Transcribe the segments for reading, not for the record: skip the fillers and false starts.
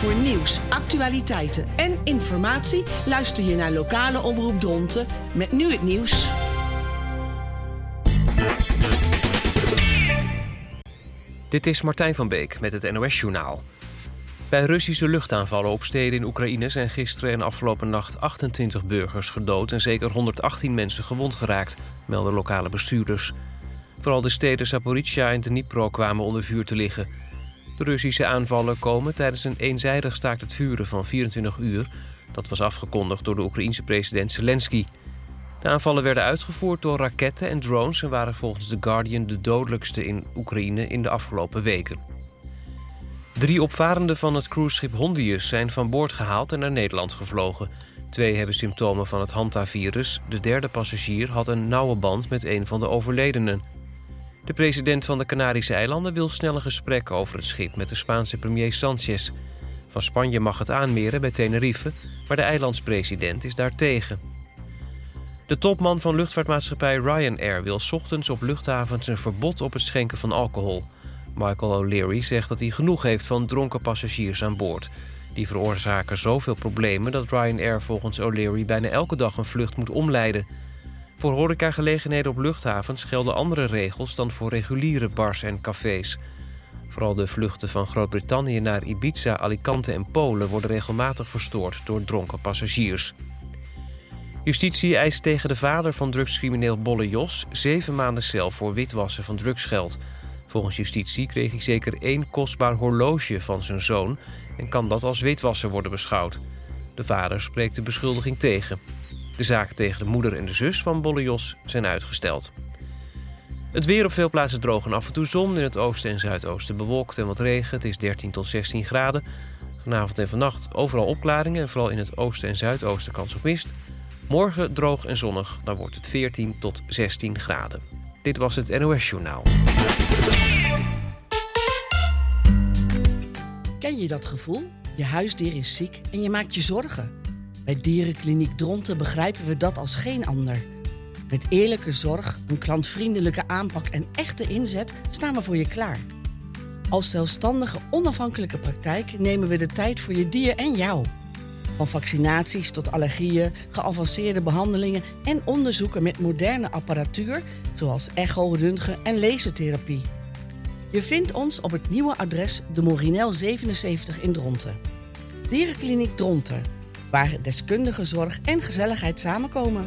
Voor nieuws, actualiteiten en informatie luister je naar Lokale Omroep Dronten met nu het nieuws. Dit is Martijn van Beek met het NOS-journaal. Bij Russische luchtaanvallen op steden in Oekraïne zijn gisteren en afgelopen nacht 28 burgers gedood en zeker 118 mensen gewond geraakt, melden lokale bestuurders. Vooral de steden Zaporizhzhia en Dnipro kwamen onder vuur te liggen. De Russische aanvallen komen tijdens een eenzijdig staakt het vuren van 24 uur. Dat was afgekondigd door de Oekraïense president Zelensky. De aanvallen werden uitgevoerd door raketten en drones en waren volgens The Guardian de dodelijkste in Oekraïne in de afgelopen weken. 3 opvarenden van het cruiseschip Hondius zijn van boord gehaald en naar Nederland gevlogen. 2 hebben symptomen van het hantavirus. De derde passagier had een nauwe band met een van de overledenen. De president van de Canarische eilanden wil snelle gesprekken over het schip met de Spaanse premier Sanchez. Van Spanje mag het aanmeren bij Tenerife, maar de eilandspresident is daar tegen. De topman van luchtvaartmaatschappij Ryanair wil 's ochtends op luchthavens een verbod op het schenken van alcohol. Michael O'Leary zegt dat hij genoeg heeft van dronken passagiers aan boord. Die veroorzaken zoveel problemen dat Ryanair volgens O'Leary bijna elke dag een vlucht moet omleiden. Voor horecagelegenheden op luchthavens gelden andere regels dan voor reguliere bars en cafés. Vooral de vluchten van Groot-Brittannië naar Ibiza, Alicante en Polen worden regelmatig verstoord door dronken passagiers. Justitie eist tegen de vader van drugscrimineel Bolle Jos 7 maanden cel voor witwassen van drugsgeld. Volgens justitie kreeg hij zeker 1 kostbaar horloge van zijn zoon en kan dat als witwassen worden beschouwd. De vader spreekt de beschuldiging tegen. De zaken tegen de moeder en de zus van Bolle Jos zijn uitgesteld. Het weer op veel plaatsen droog en af en toe zon. In het oosten en zuidoosten bewolkt en wat regen. Het is 13 tot 16 graden. Vanavond en vannacht overal opklaringen en vooral in het oosten en zuidoosten kans op mist. Morgen droog en zonnig, dan wordt het 14 tot 16 graden. Dit was het NOS-journaal. Ken je dat gevoel? Je huisdier is ziek en je maakt je zorgen. Bij Dierenkliniek Dronten begrijpen we dat als geen ander. Met eerlijke zorg, een klantvriendelijke aanpak en echte inzet staan we voor je klaar. Als zelfstandige, onafhankelijke praktijk nemen we de tijd voor je dier en jou. Van vaccinaties tot allergieën, geavanceerde behandelingen en onderzoeken met moderne apparatuur, zoals echo, röntgen en lasertherapie. Je vindt ons op het nieuwe adres de Morinel 77 in Dronten. Dierenkliniek Dronten, waar deskundige zorg en gezelligheid samenkomen.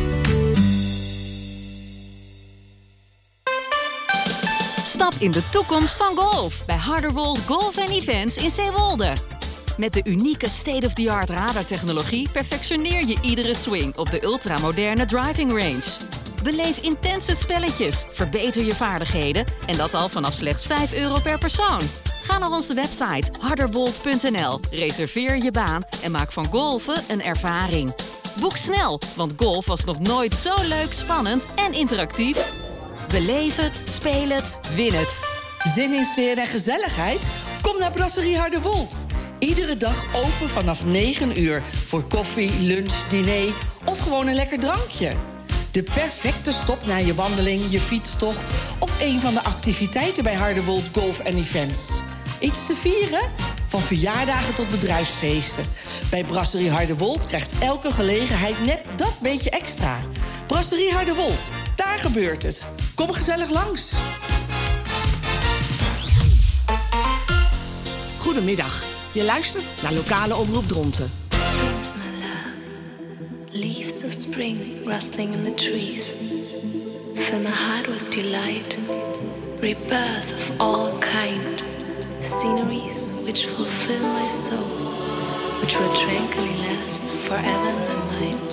Stap in de toekomst van golf bij Harderwold Golf & Events in Zeewolde. Met de unieke state-of-the-art radartechnologie perfectioneer je iedere swing op de ultramoderne driving range. Beleef intense spelletjes, verbeter je vaardigheden en dat al vanaf slechts €5 per persoon. Ga naar onze website harderwold.nl, reserveer je baan en maak van golfen een ervaring. Boek snel, want golf was nog nooit zo leuk, spannend en interactief. Beleef het, speel het, win het. Zin in sfeer en gezelligheid? Kom naar Brasserie Harderwold. Iedere dag open vanaf 9 uur voor koffie, lunch, diner of gewoon een lekker drankje. De perfecte stop na je wandeling, je fietstocht of een van de activiteiten bij Harderwold Golf & Events. Iets te vieren? Van verjaardagen tot bedrijfsfeesten. Bij Brasserie Harderwold krijgt elke gelegenheid net dat beetje extra. Brasserie Harderwold, daar gebeurt het. Kom gezellig langs. Goedemiddag. Je luistert naar Lokale Omroep Dronten. Spring's my love, leaves of spring rustling in the trees. Fill my heart with delight, rebirth of all kind. Sceneries which fulfill my soul, which will tranquilly last forever in my mind.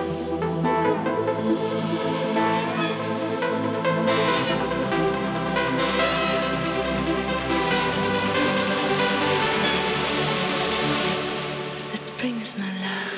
Spring is my love.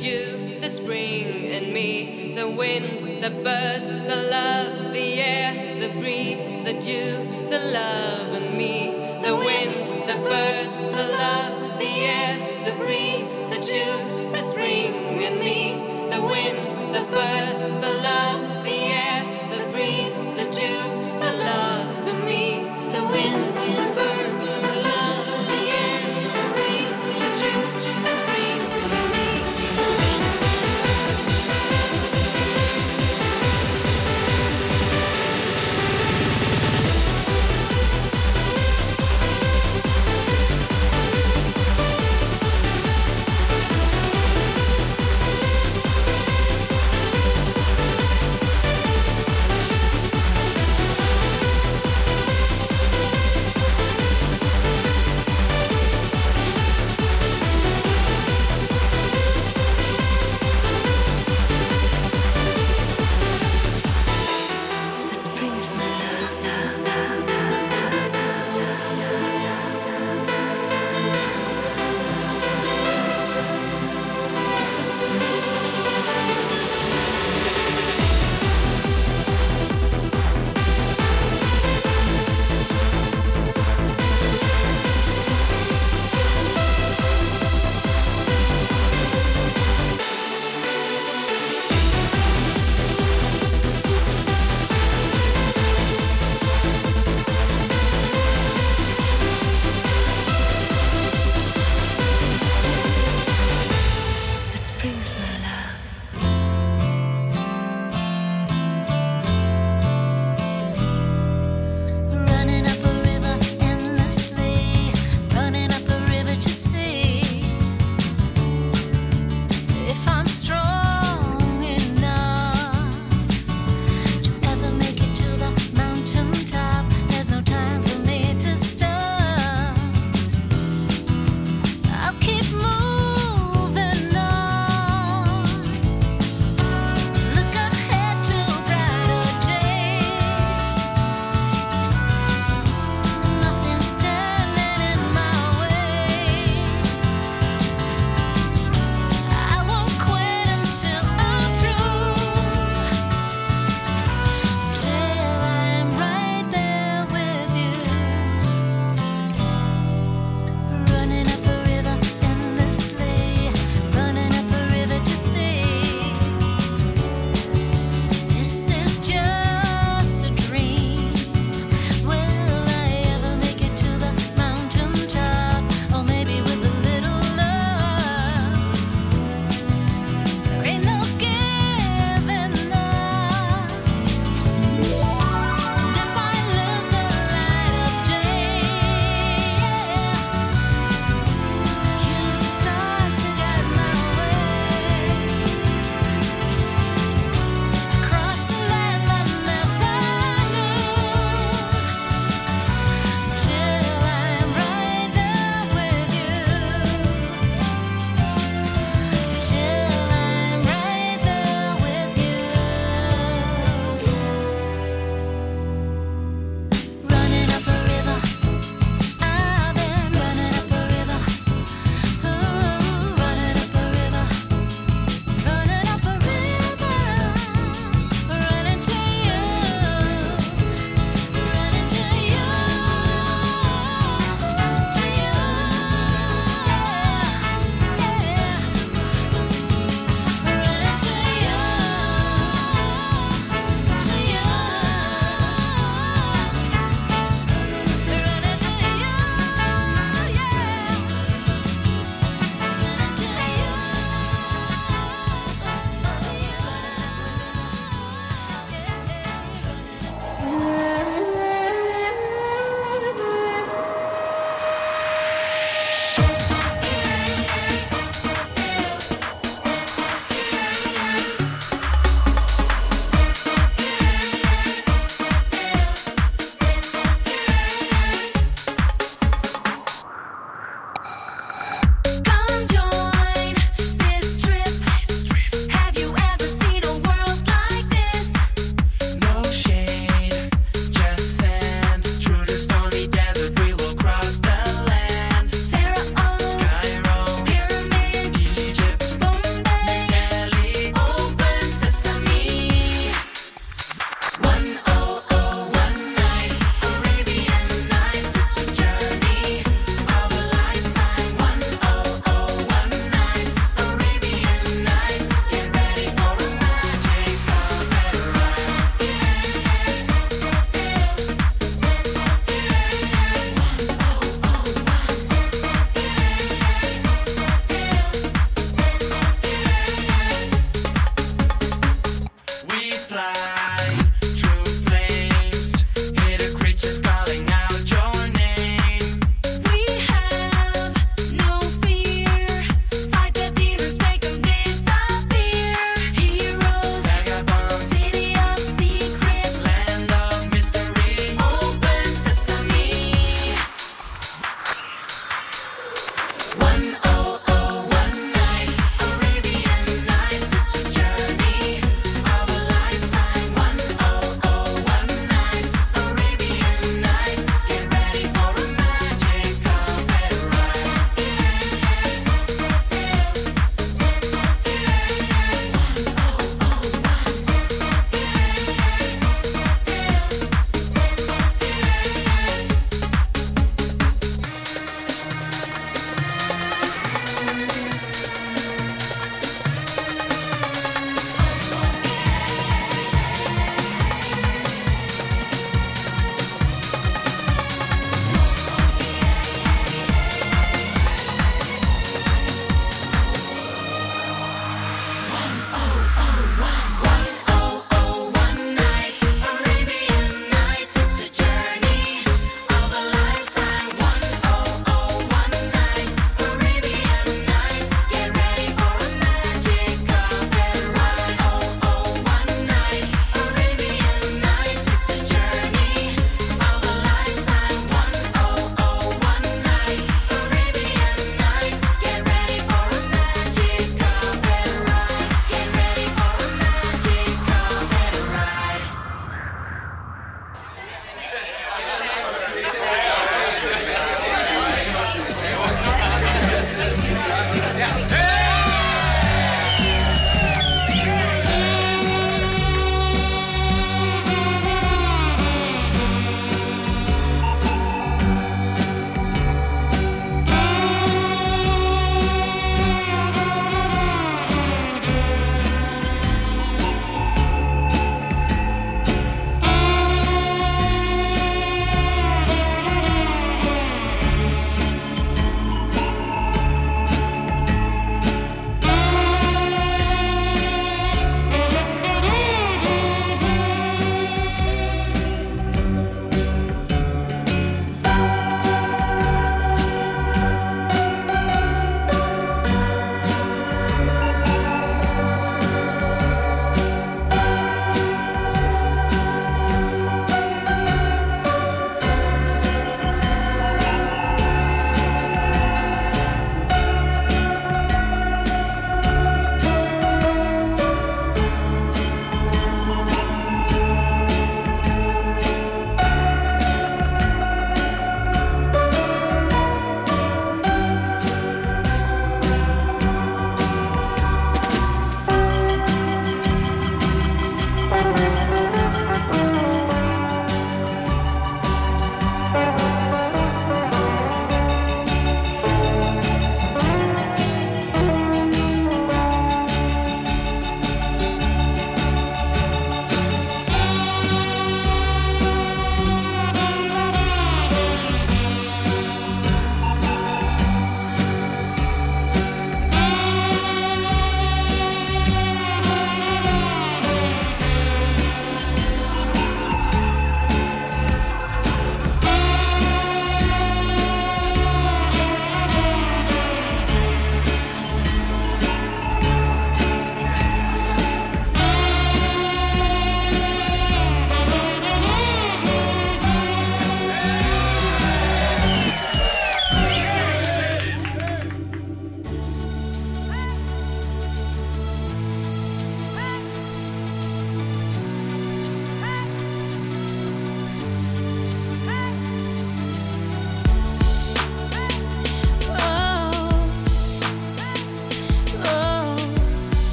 dew, the spring and me, the wind, the birds, the love, the air, the breeze, the dew, the love and me, the wind, the birds, the love, the air, the breeze, the dew, the spring and me, the wind, the birds, the love, the air, the breeze, the dew, the love and me, the wind, the birds, the love, the air, the breeze, the dew, the spring and me.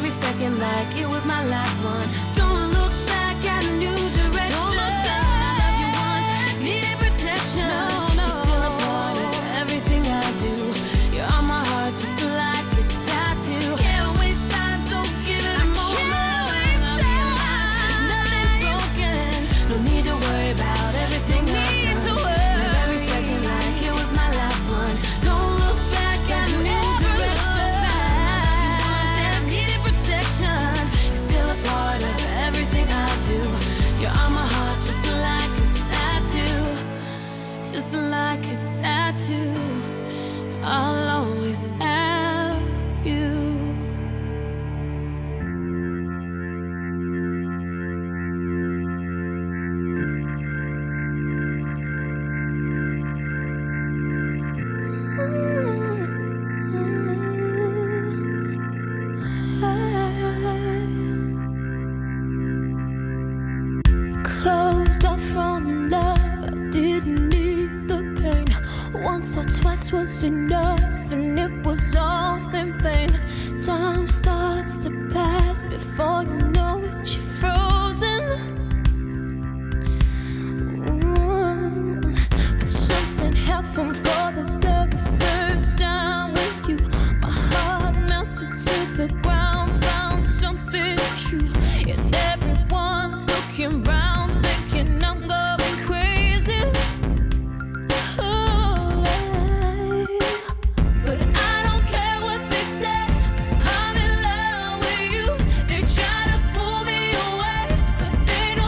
every second like it was my last one. Don't look back at a new direction. Don't look back. I love you once, needed protection. No. You're still a part of everything I do. You're on my heart just like a tattoo. Can't waste time, so give it a moment. Nothing's broken. No need to worry about everything I've done. Live every second like it was my last one. Don't look back at a new direction. I needed protection. You're still a part of everything I do. You're on my heart just like a tattoo. Just like a tattoo. I'll always have you. Closed off from love, I didn't need the pain. Once or twice was enough, and it was all in vain. Time starts to pass before you know it, you're frozen. But something happened for the very first time with you. My heart melted to the ground, found something true. And everyone's looking round, thinking I'm going crazy. But I don't care what they say, I'm in love with you. They try to pull me away, but they don't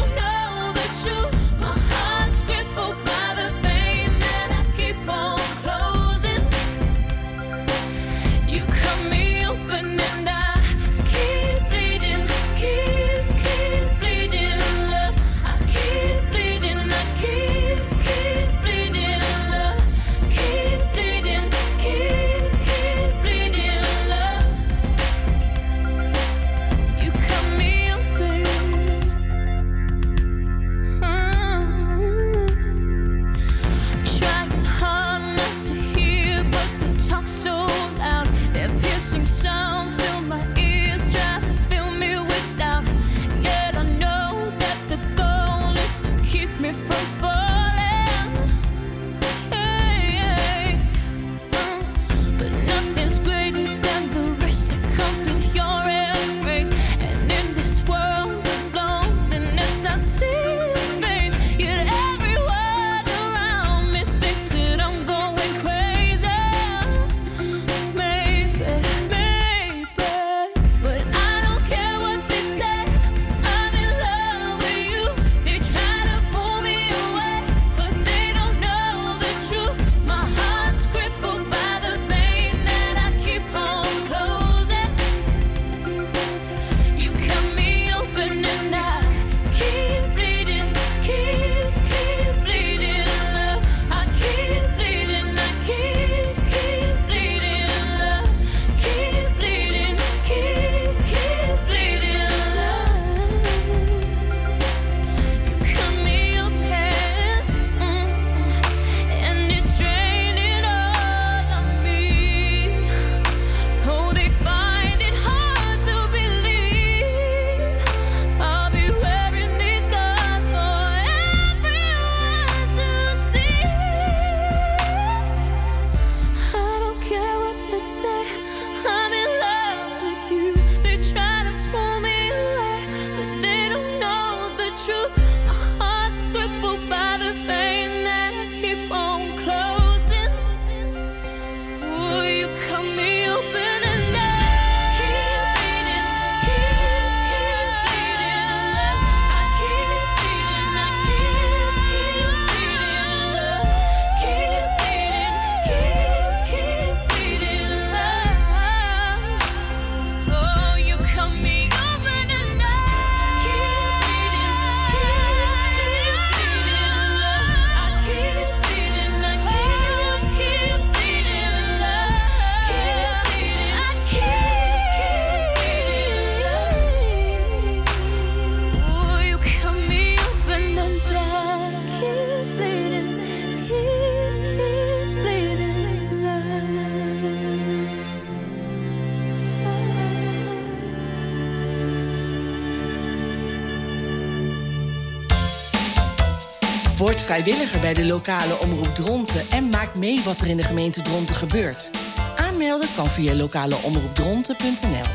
Word vrijwilliger bij de lokale omroep Dronten en maak mee wat er in de gemeente Dronten gebeurt. Aanmelden kan via lokaleomroepdronten.nl.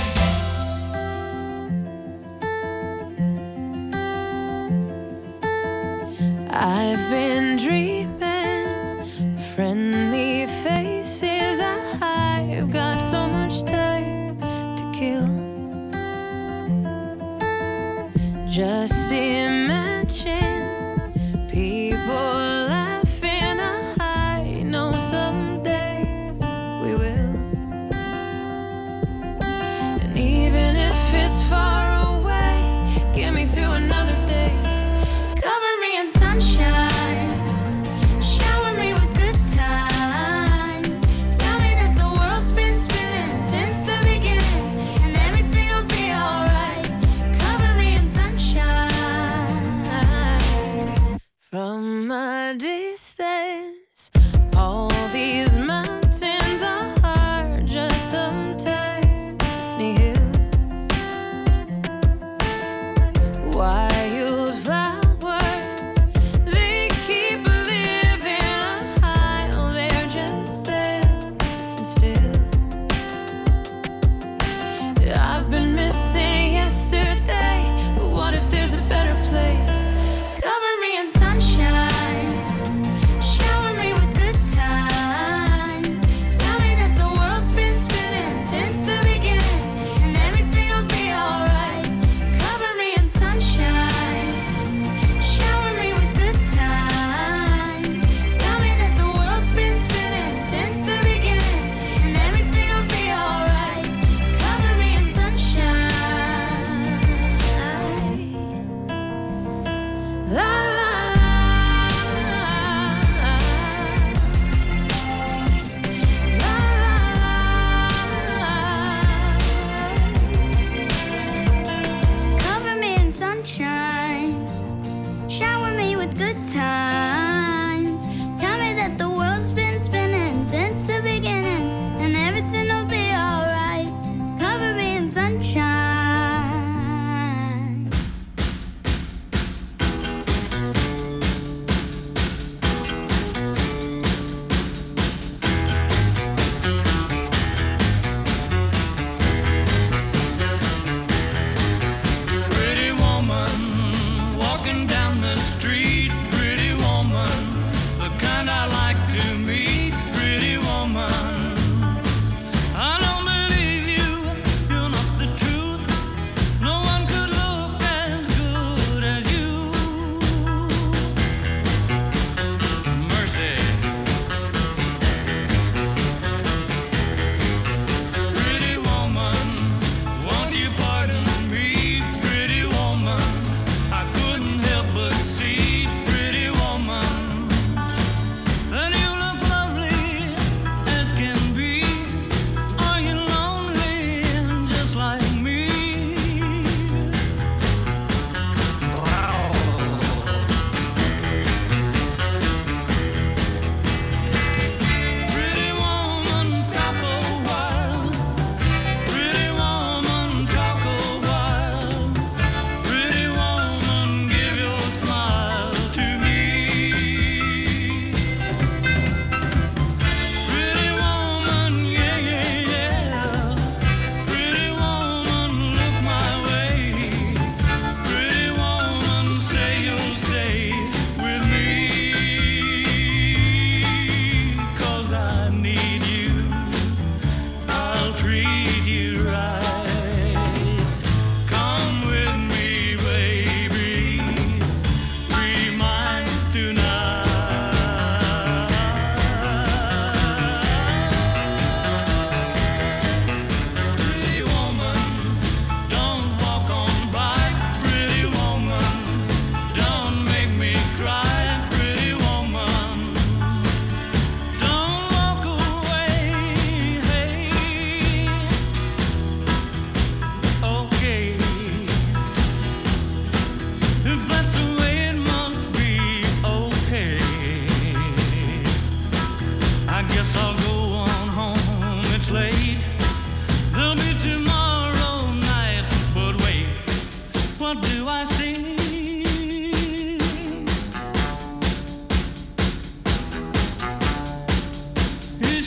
I've been dreaming, friendly faces. I've got so much time to kill. Just imagine people laughing. I know someday we will. And even if it's far away, get me through another day. Cover me in sunshine, shower me with good times. Tell me that the world's been spinning since the beginning, and everything will be alright. Cover me in sunshine. From a distance, all these mountains are just some tiny hills. Wildflowers, they keep living high. Oh, they're just there and still. I've been missing yesterday, but what if there's a better place? Cover me in sunshine, shower me with good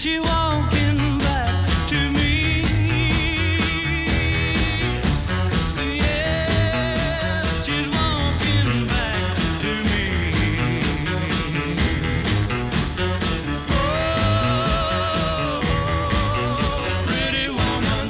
she walking back to me? Yes, she's walking back to me. Oh, pretty woman.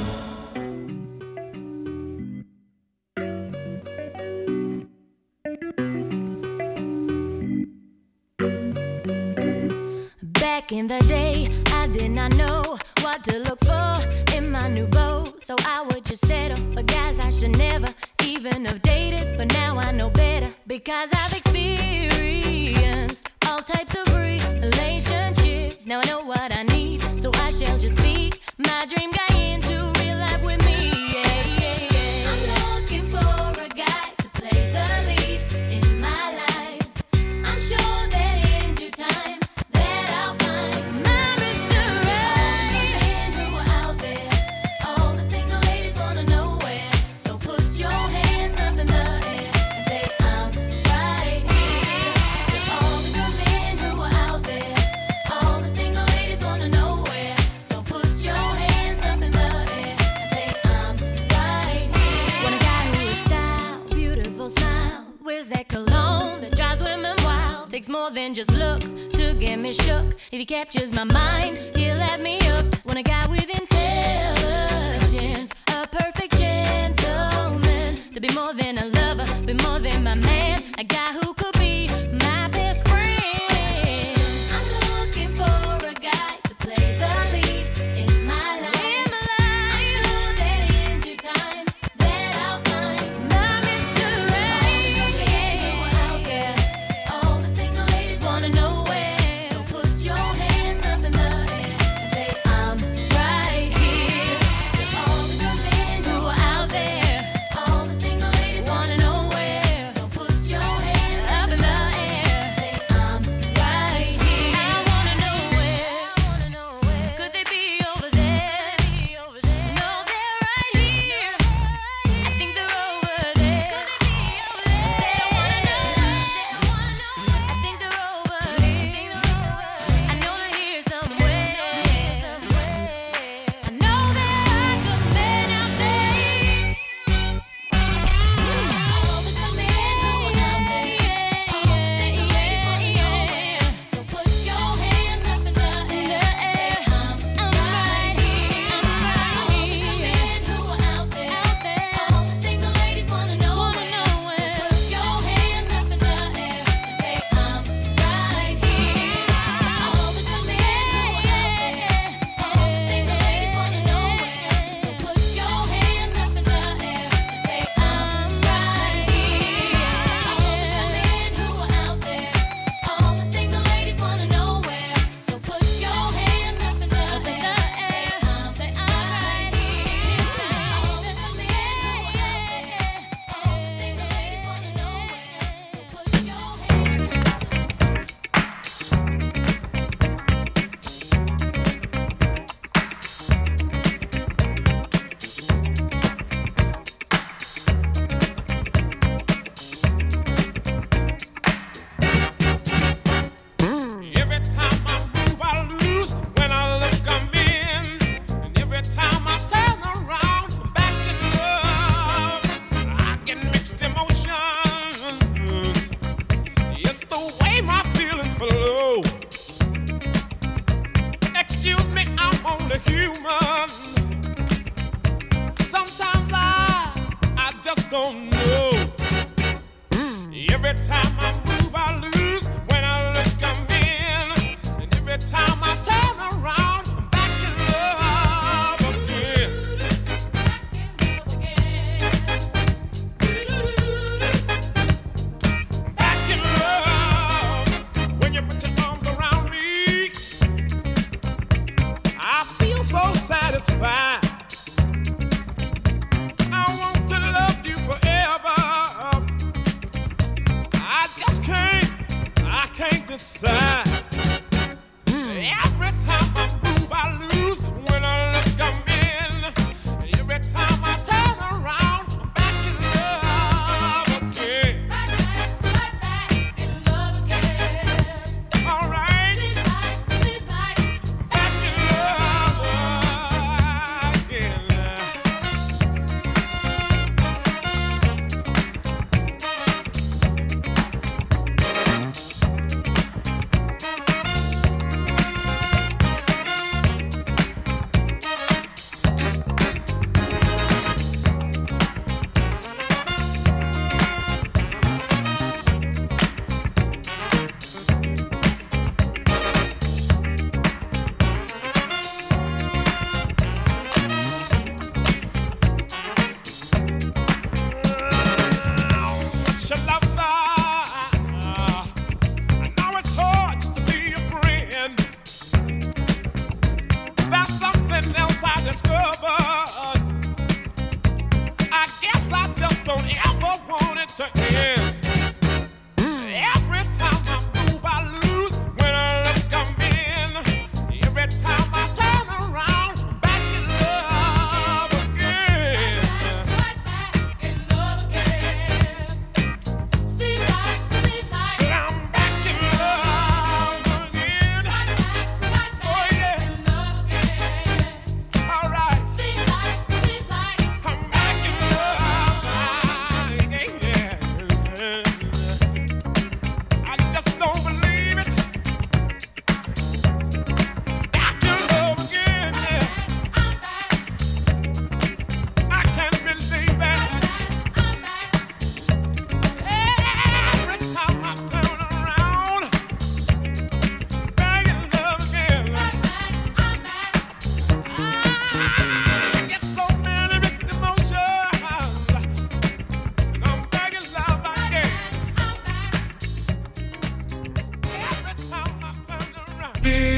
Back in the day, I did not know what to look for in my new beau. So I would just settle for guys I should never even have dated. But now I know better because I've experienced all types of relationships. Now I know what I need, so I shall just speak my dream guy into real life with me. Yeah, yeah, yeah. I'm looking for a guy to play the lead in my life. I'm sure that in due time that I'll find my Mr. Right. Who are out there, all the single ladies wanna know where. So put your hands up in the air and say I'm right here. To all the good men who are out there, all the single ladies wanna know where. So put your hands up in the air and say I'm right here. Want a guy who is style, beautiful smile, wears that cologne that drives women wild. Takes more than just looks to get me shook. If he captures my mind, he'll have me hooked. Want a guy with intelligence, a perfect gentleman. To be more than a lover, be more than my man. A guy who could be my best friend. I'm looking for a guy to play the lead in my life. I'm sure that in due time that I'll find my Mr. Right. Out there, all the single ladies wanna know where. So put your hands up in the air and say I'm right here. To all the good men who are out there, all the single ladies wanna know where. So put your hands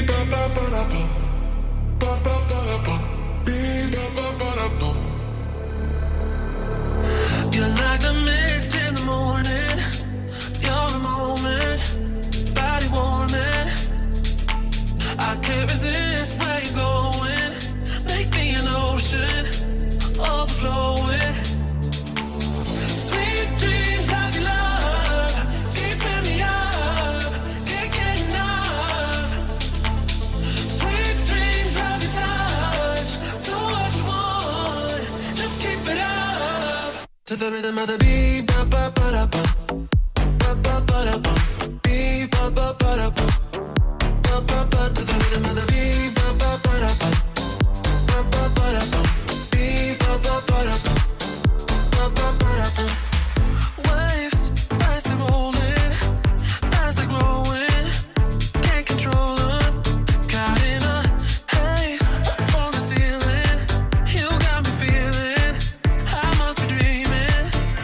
You're like the mist in the morning. You're a moment, body warming. I can't resist where you're going. Make me an ocean, overflowing. Sweet dreams of your love, keeping me up, can't get enough. Sweet dreams of your touch, do what you want, just keep it up. To the rhythm of the beat, ba ba ba da ba, ba ba ba da ba, beat ba ba ba da ba, ba ba ba. To the rhythm of the beat, ba ba ba da ba, ba ba ba da ba, beat ba ba ba da ba, ba ba ba da ba. Waves as they're rolling, as they're growing, can't control them. Caught in a haze on the ceiling, you got me feeling I must be dreaming.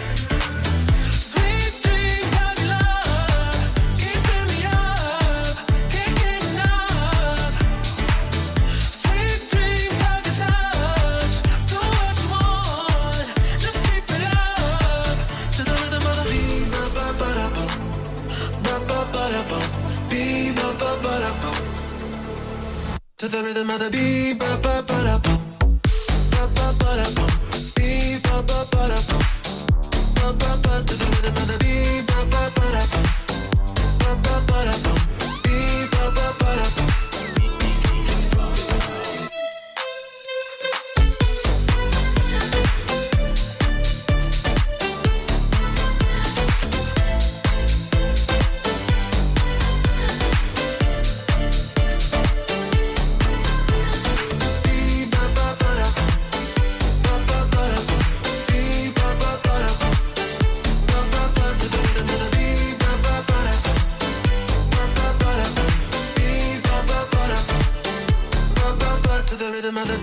Sweet dreams of your love, keeping me up, can't get enough. Sweet dreams of your touch, do what you want, just keep it up. To the rhythm of the beat, ba ba ba da ba, ba ba ba da ba, beat ba ba ba da ba. To the rhythm of the beat, ba ba ba da ba, ba ba ba da ba, beat ba ba ba da ba, ba ba ba. To the rhythm of the beat, ba ba ba da ba, ba ba ba da ba, beat ba ba ba da ba. To the rhythm of the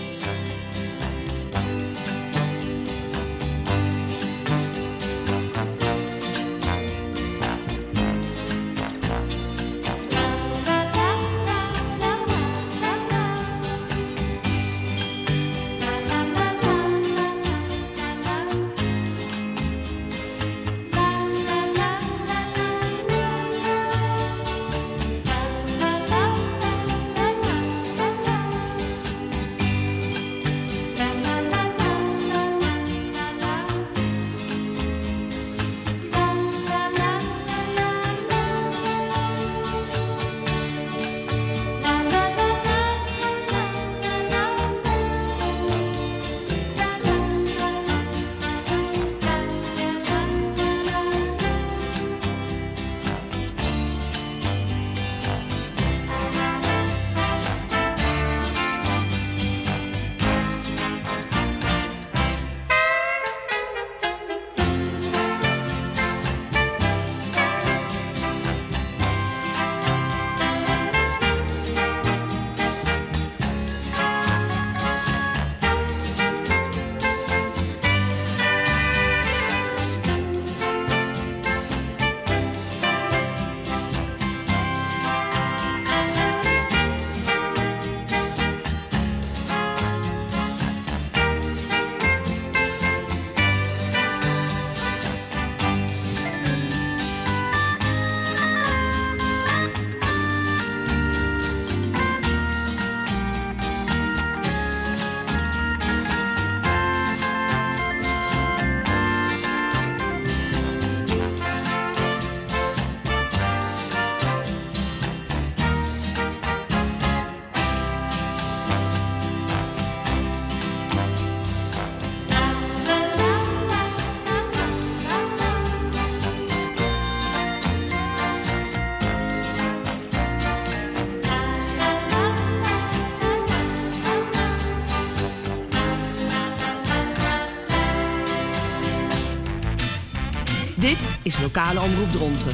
Dit is Lokale Omroep Dronten.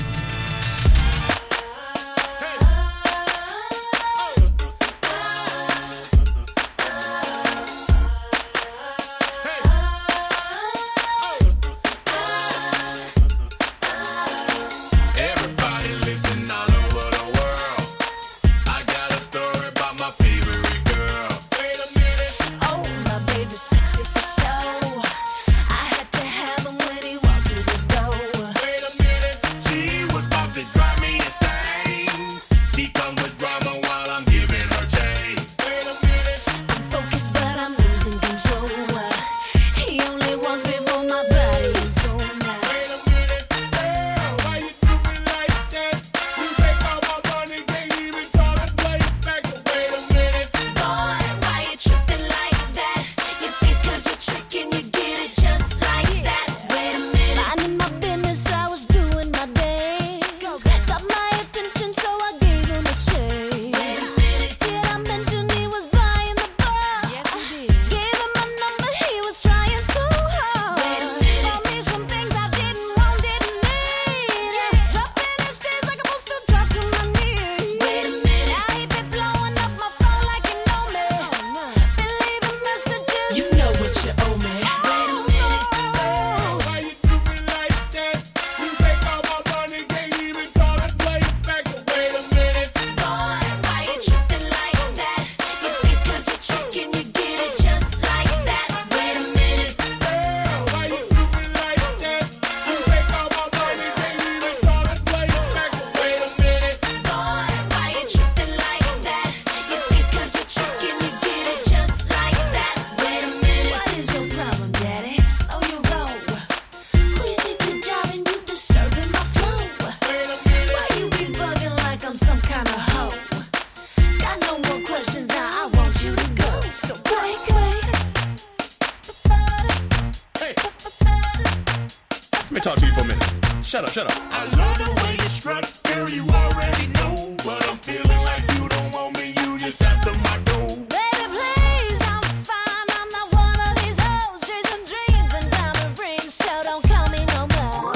Everybody listen all over the world. I got a Shut up. I love the way you strut, girl, you already know. But I'm feeling like you don't want me, you just after my dough. Baby, please, I'm fine. I'm not one of these hoes chasing dreams and diamond rings, so don't call me no more.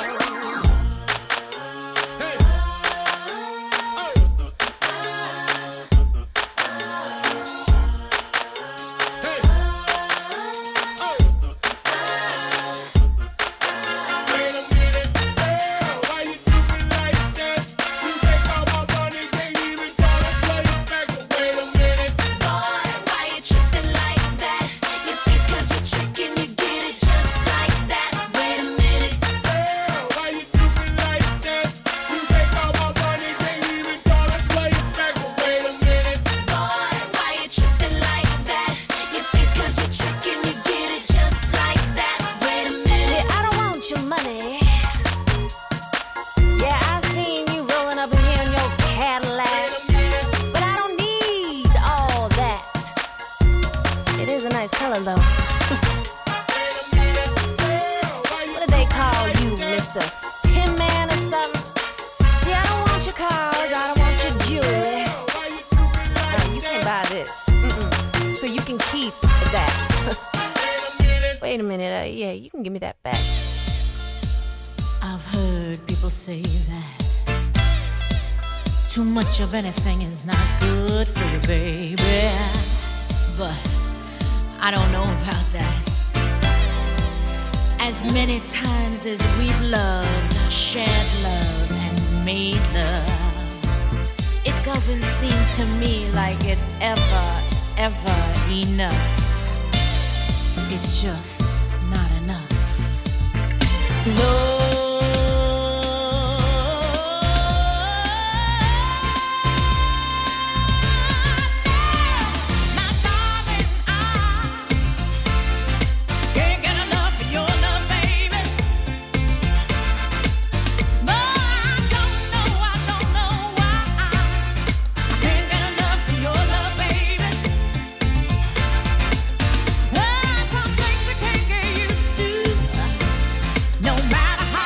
Wait a minute, yeah, you can give me that back. I've heard people say that too much of anything is not good for you, baby. But I don't know about that. As many times as we've loved, shared love, and made love, it doesn't seem to me like it's ever enough. It's just not enough. No. No matter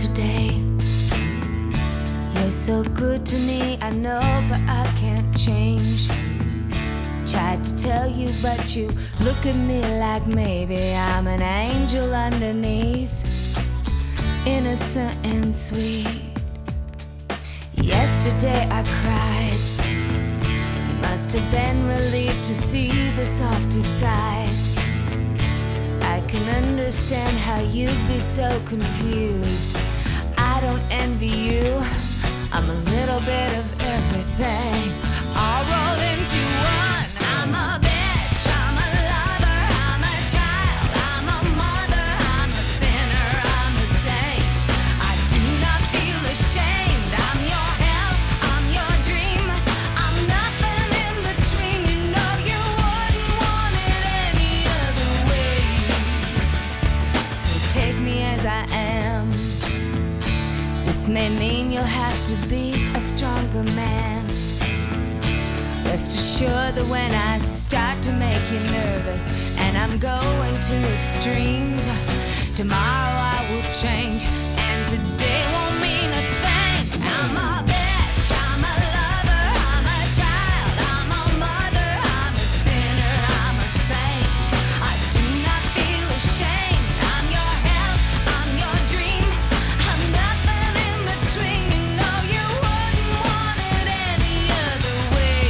yesterday. You're so good to me, I know, but I can't change. Tried to tell you, but you look at me like maybe I'm an angel underneath, innocent and sweet. Yesterday I cried. You must have been relieved to see the softer side. I can understand how you'd be so confused. I don't envy you. I'm a little bit of everything, all rolled into one. I'm a bitch, I'm a lover, I'm a child, I'm a mother, I'm a sinner, I'm a saint. I do not feel ashamed. I'm your hell, I'm your dream. I'm nothing in between. You know you wouldn't want it any other way. So take me as I am. This may mean you'll have to be a stronger man. Rest assured that when I start to make you nervous and I'm going to extremes, tomorrow I will change and today won't mean a thing. I'm a bitch, I'm a lover, I'm a child, I'm a mother, I'm a sinner, I'm a saint. I do not feel ashamed. I'm your hell, I'm your dream. I'm nothing in between. You know you wouldn't want it any other way.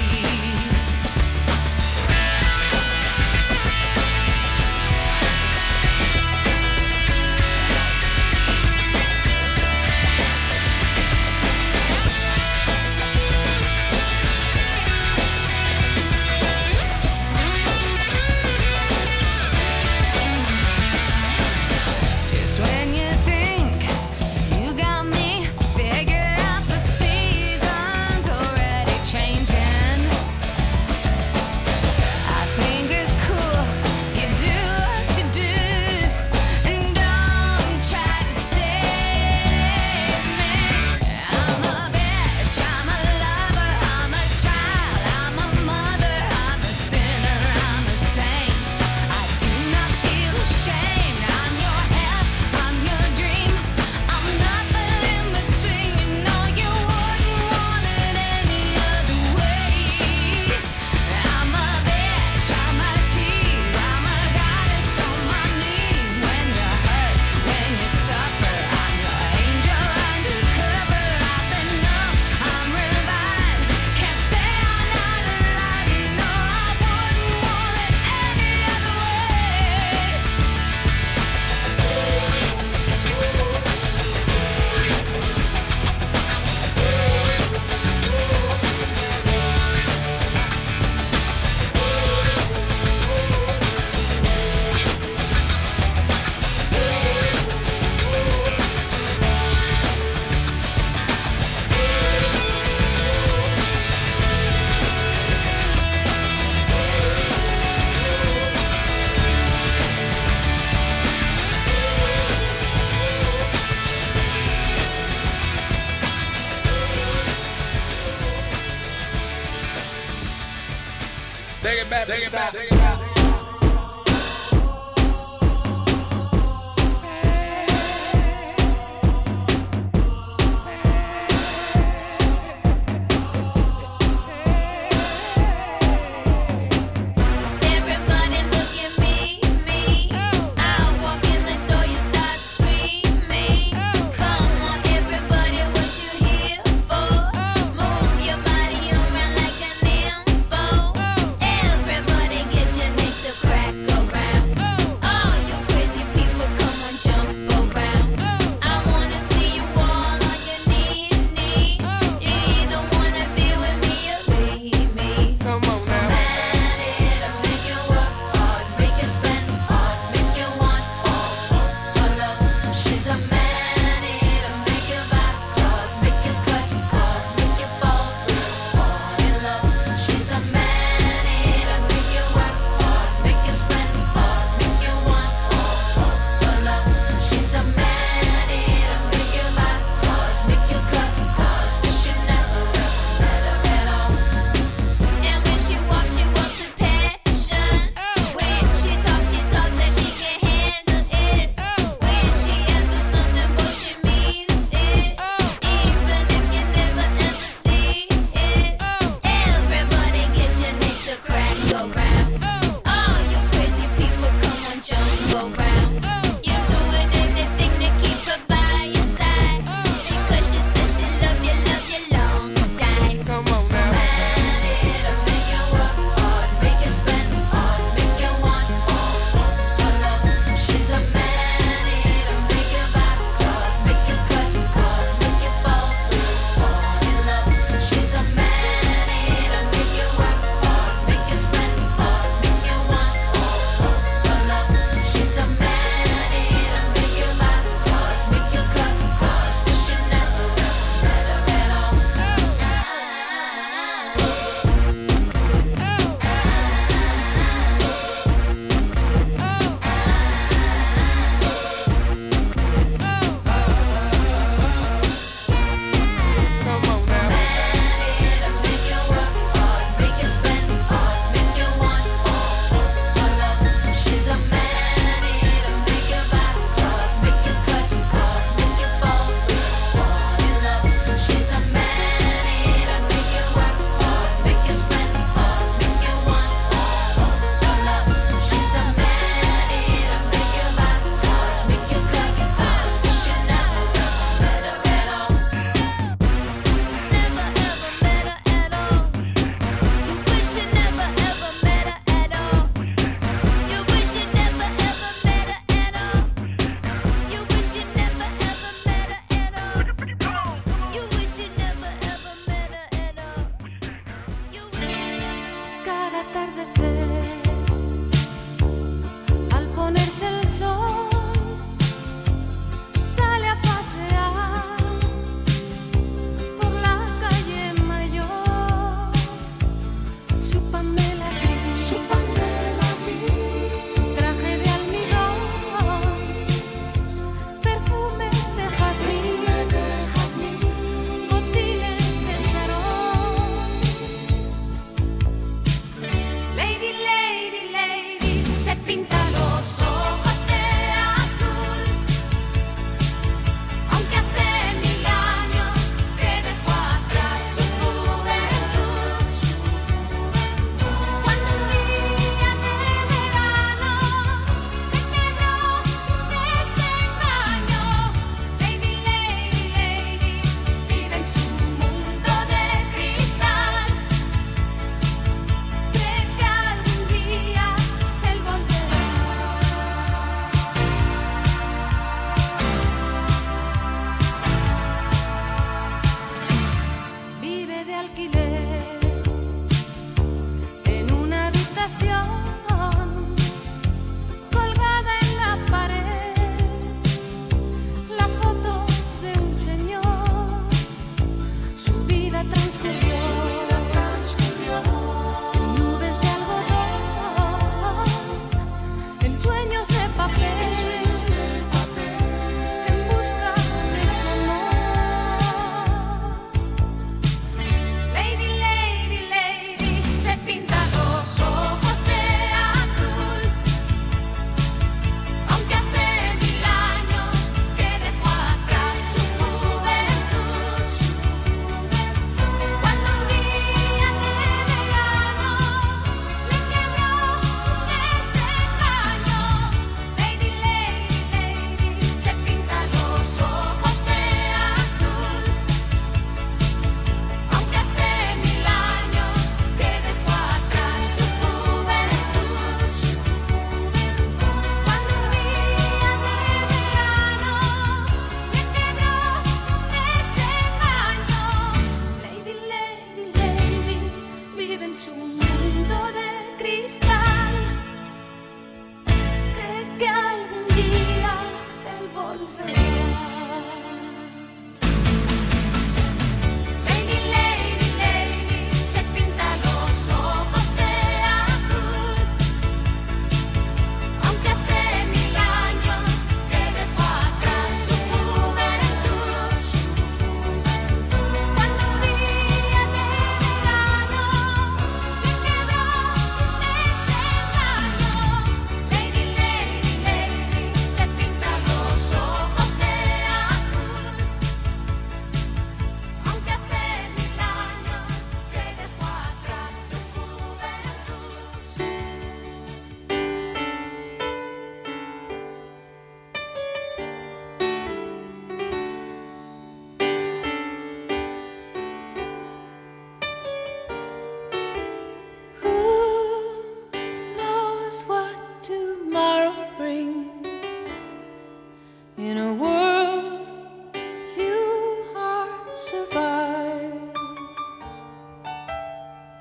Just when you think you got me figured out, the season's already changing. I think it's cool you do what you do, and don't try to save me. I'm a bitch, I'm a lover, I'm a child, I'm a mother, I'm a sinner, I'm a saint. I do not feel ashamed. I'm your hell, I'm your dream. I'm nothing in between. You know you wouldn't want it any other way. I'm a bitch, I'm a tease, I'm a goddess on my knees. When you hurt, when you suffer, I'm your angel undercover. I've been numb, I'm revived. Can't say I'm not alive. You know I wouldn't want it any other way. Take it back, take it back, take it back. Everybody look at me, me. I walk in the door, you start screaming. Come on, everybody, what you here for? Move your body around like an info. Everybody get your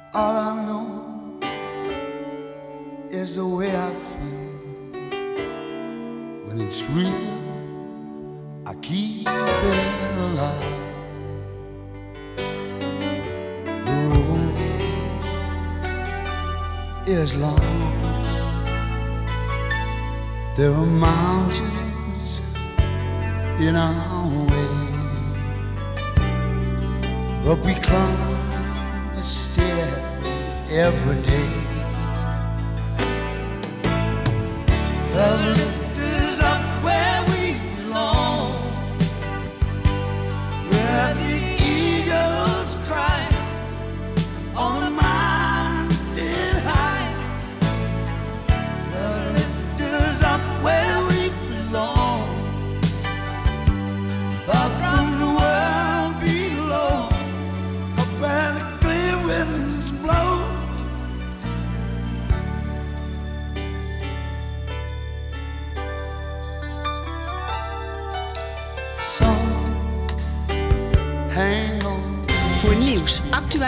All I know is the way I feel. When it's real, I keep it alive. The road is long. There are mountains in our way, but we climb a stair every day. The lift is up where we belong, where the eagles cry on the mountain high. The lift is up where we belong, far from the world below, up where the clear winds blow. Voor nieuws, actualiteit